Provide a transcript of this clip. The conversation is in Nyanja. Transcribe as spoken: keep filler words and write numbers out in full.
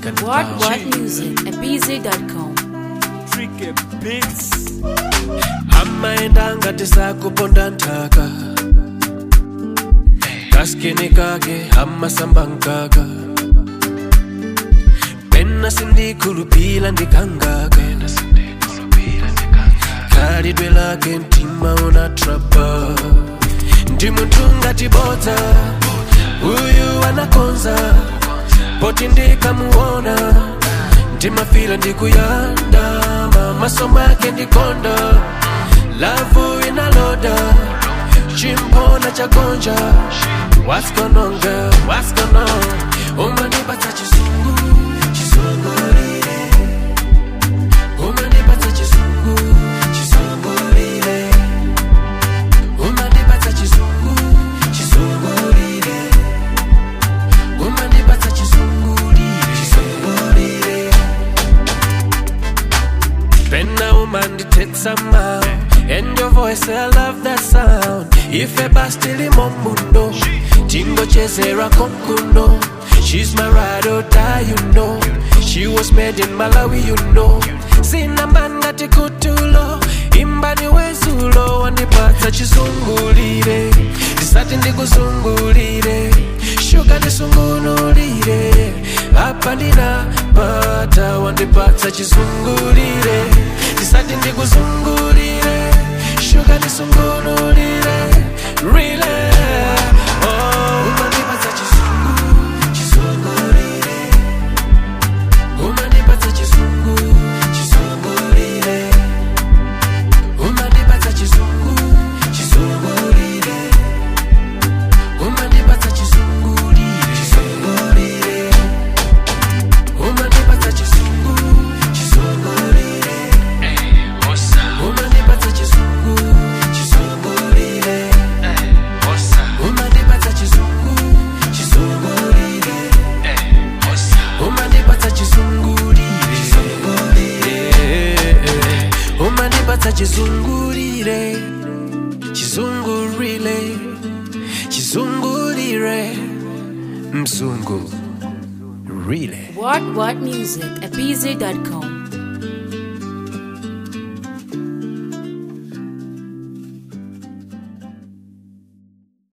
and What down. What Music at b z dot com. Tricky Beats. Amaenda ngati sakuponda nthaka, kaskini kake amasamba nkaka, pena sindikhulupira ndikangaka, khalidwe lake mtima unatrapa. Ndi munthu ngati bodza, uyu anakonza, poti ndikamuona ndimafira ndikuyandama, maso mwake ndikonda, lavu inaloda, chimpona chagonja. What's going on, girl? What's going on? Umanipata chisungu, chisungulire. Umanipata chisungu, chisungulire. Umanipata chisungu, chisungulire. Umanipata chisungulire, chisungulire. Pena umanditetsa mao, and your voice, I love that sound. Ife bastili momundo, tingo chezera konkuno. She's my ride or die, you know. She was made in Malawi, you know. Sina mangati kutulo, imbani wezulo. Wanipata chisungulire, disati ndikuzungulire, shuka nisungunulire. Hapa ninapata, wanipata chisungulire, disati ndikuzungulire, shuka nisungunulire. Really, oh, umanipata chisungu, chisungulire. Umanipata chisungu, chisungulire. Umanipata chisungu, chisungulire. Umanipata chisungulire, chisungulire. Umanipata chisungu, chisungulire. Umanipata chisungu, chisungulire. Umanipata chisungu, chisungulire. Umanipata chisungulire, umanipata chisungulire, chisungulire, chisungulire, mzungu, really. What What Music at b z dot com.